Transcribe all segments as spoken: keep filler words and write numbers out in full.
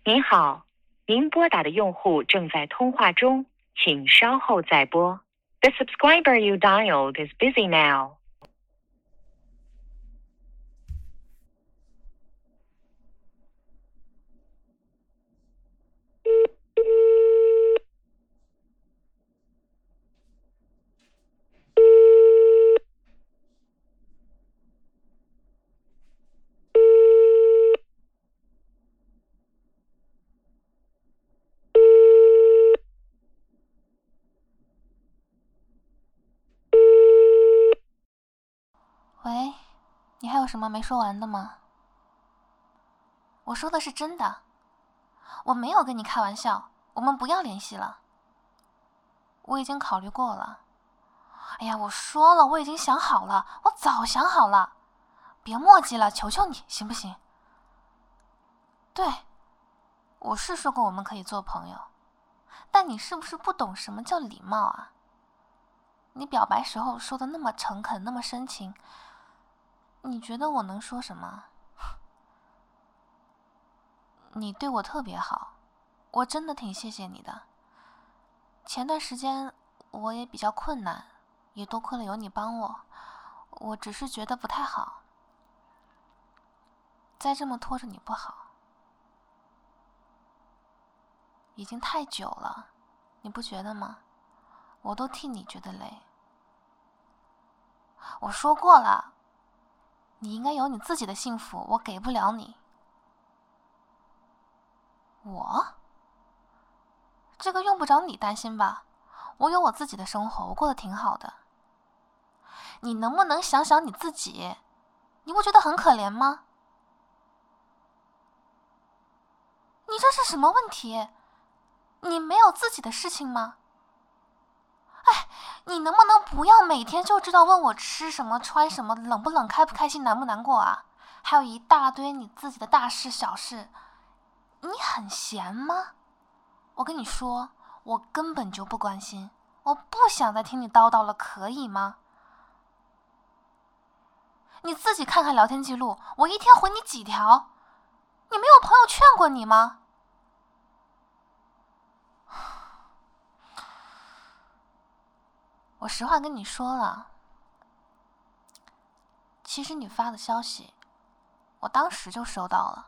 您好，您拨打的用户正在通话中，请稍后再拨。The subscriber you dialed is busy now. 喂，你还有什么没说完的吗？我说的是真的，我没有跟你开玩笑，我们不要联系了。我已经考虑过了。哎呀，我说了，我已经想好了，我早想好了，别磨叽了，求求你，行不行？对，我是说过我们可以做朋友，但你是不是不懂什么叫礼貌啊？你表白时候说的那么诚恳，那么深情，你觉得我能说什么？你对我特别好，我真的挺谢谢你的。前段时间我也比较困难，也多亏了有你帮我，我只是觉得不太好，再这么拖着你不好。已经太久了，你不觉得吗？我都替你觉得累。我说过了，你应该有你自己的幸福，我给不了你。我？这个用不着你担心吧，我有我自己的生活，我过得挺好的。你能不能想想你自己？你不觉得很可怜吗？你这是什么问题？你没有自己的事情吗？哎，你能不能不要每天就知道问我吃什么、穿什么、冷不冷、开不开心、难不难过啊？还有一大堆你自己的大事小事，你很闲吗？我跟你说，我根本就不关心，我不想再听你叨叨了，可以吗？你自己看看聊天记录，我一天回你几条？你没有朋友劝过你吗？我实话跟你说了，其实你发的消息，我当时就收到了。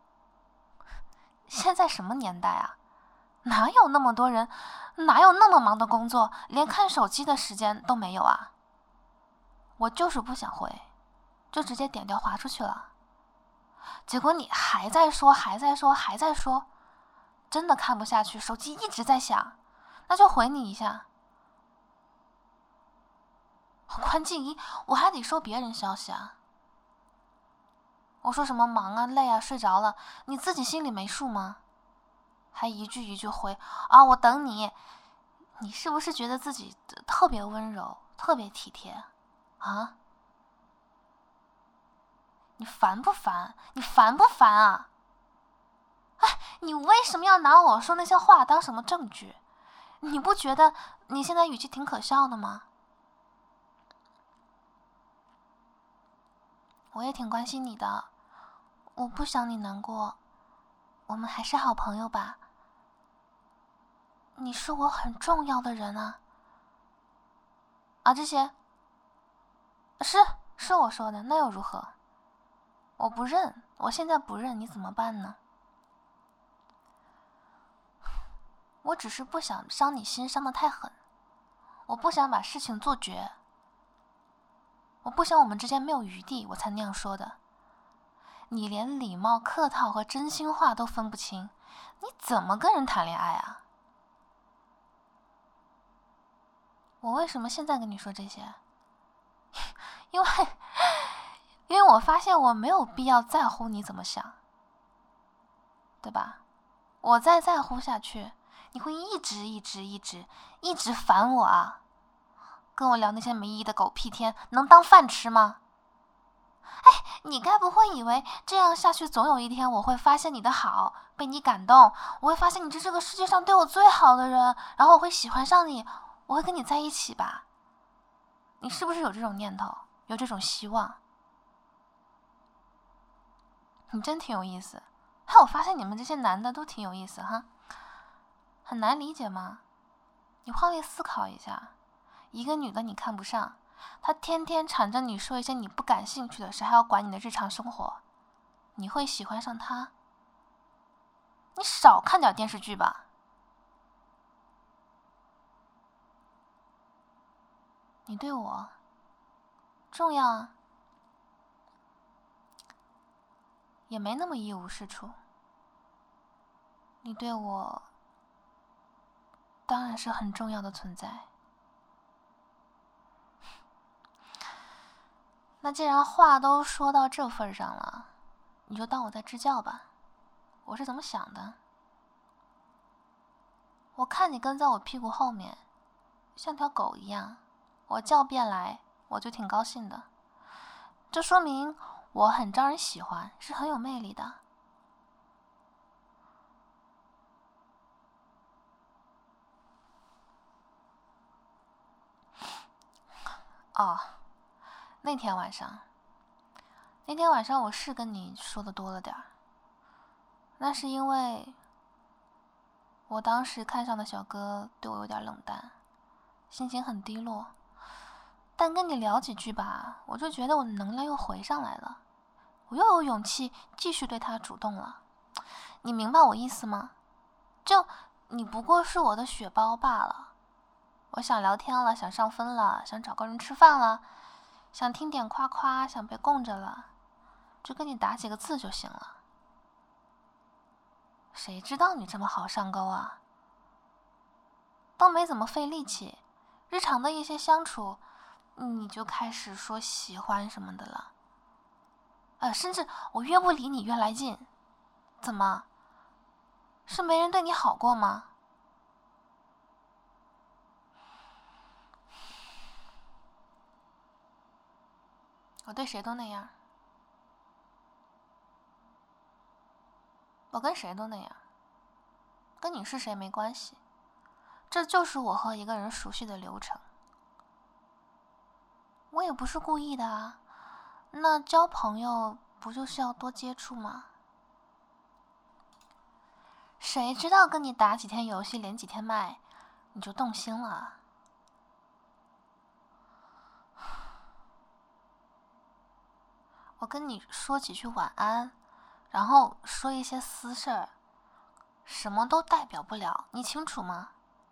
现在什么年代啊？哪有那么多人，哪有那么忙的工作，连看手机的时间都没有啊？我就是不想回，就直接点掉划出去了。结果你还在说，还在说，还在说，真的看不下去，手机一直在响，那就回你一下。关静怡，我还得收别人消息啊。我说什么忙啊、累啊、睡着了，你自己心里没数吗？还一句一句回啊，我等你。你是不是觉得自己特别温柔、特别体贴啊？你烦不烦？你烦不烦啊？哎，你为什么要拿我说那些话当什么证据？你不觉得你现在语气挺可笑的吗？我也挺关心你的，我不想你难过，我们还是好朋友吧。你是我很重要的人啊。啊，这些是是我说的，那又如何？我不认，我现在不认，你怎么办呢？我只是不想伤你心伤得太狠，我不想把事情做绝，我不想我们之间没有余地，我才那样说的。你连礼貌、客套和真心话都分不清，你怎么跟人谈恋爱啊？我为什么现在跟你说这些？因为因为我发现我没有必要在乎你怎么想，对吧？我再在乎下去，你会一直一直一直一直烦我啊！跟我聊那些没意义的狗屁天，能当饭吃吗？哎，你该不会以为这样下去，总有一天我会发现你的好，被你感动，我会发现你是这个世界上对我最好的人，然后我会喜欢上你，我会跟你在一起吧？你是不是有这种念头，有这种希望？你真挺有意思， 哎，我发现你们这些男的都挺有意思哈，很难理解吗？你换位思考一下，一个女的你看不上，她天天缠着你说一些你不感兴趣的事，还要管你的日常生活，你会喜欢上她？你少看点电视剧吧。你对我重要啊，也没那么一无是处。你对我当然是很重要的存在。那既然话都说到这份上了，你就当我在支教吧。我是怎么想的？我看你跟在我屁股后面，像条狗一样，我叫便来，我就挺高兴的。这说明我很招人喜欢，是很有魅力的。哦，那天晚上，那天晚上我是跟你说的多了点儿，那是因为我当时看上的小哥对我有点冷淡，心情很低落。但跟你聊几句吧，我就觉得我的能量又回上来了，我又有勇气继续对他主动了。你明白我意思吗？就你不过是我的血包罢了。我想聊天了，想上分了，想找个人吃饭了，想听点夸夸，想被供着了，就跟你打几个字就行了。谁知道你这么好上钩啊？都没怎么费力气，日常的一些相处，你就开始说喜欢什么的了。呃，甚至我越不理你越来劲。怎么？是没人对你好过吗？我对谁都那样，我跟谁都那样，跟你是谁没关系，这就是我和一个人熟悉的流程。我也不是故意的啊，那交朋友不就是要多接触吗？谁知道跟你打几天游戏连几天麦，你就动心了？我跟你说几句晚安，然后说一些私事儿，什么都代表不了，你清楚吗？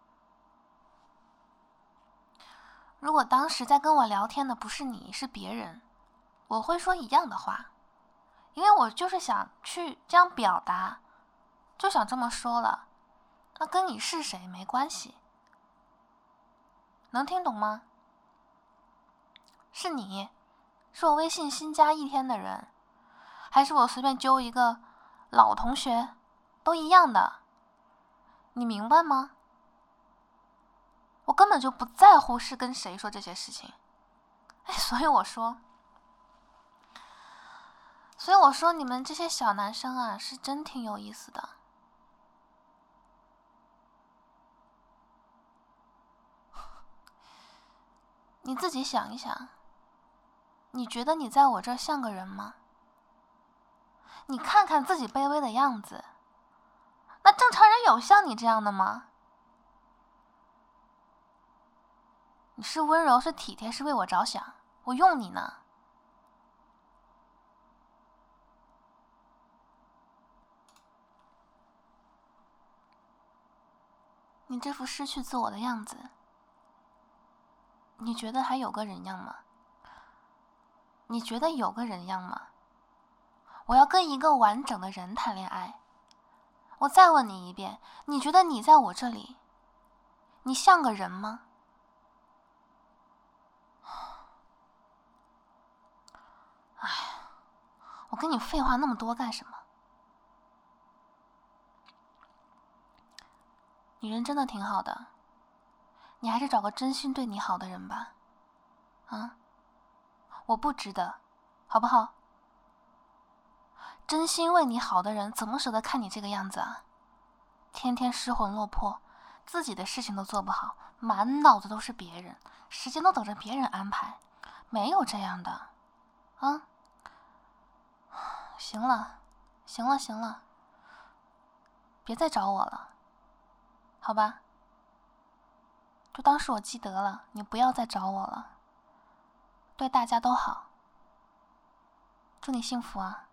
如果当时在跟我聊天的不是你，是别人，我会说一样的话，因为我就是想去这样表达，就想这么说了，那跟你是谁没关系，能听懂吗？是你，是我微信新加一天的人，还是我随便揪一个老同学，都一样的，你明白吗？我根本就不在乎是跟谁说这些事情。哎，所以我说，所以我说你们这些小男生啊，是真挺有意思的。你自己想一想，你觉得你在我这儿像个人吗？你看看自己卑微的样子，那正常人有像你这样的吗？你是温柔，是体贴，是为我着想，我用你呢。你这副失去自我的样子，你觉得还有个人样吗？你觉得有个人样吗？我要跟一个完整的人谈恋爱。我再问你一遍，你觉得你在我这里，你像个人吗？哎，我跟你废话那么多干什么？你人真的挺好的，你还是找个真心对你好的人吧。啊，我不值得，好不好？真心为你好的人怎么舍得看你这个样子啊？天天失魂落魄，自己的事情都做不好，满脑子都是别人，时间都等着别人安排，没有这样的。啊，行了，行了，行了， 别再找我了，好吧？就当是我积德了，你不要再找我了。对大家都好，祝你幸福啊。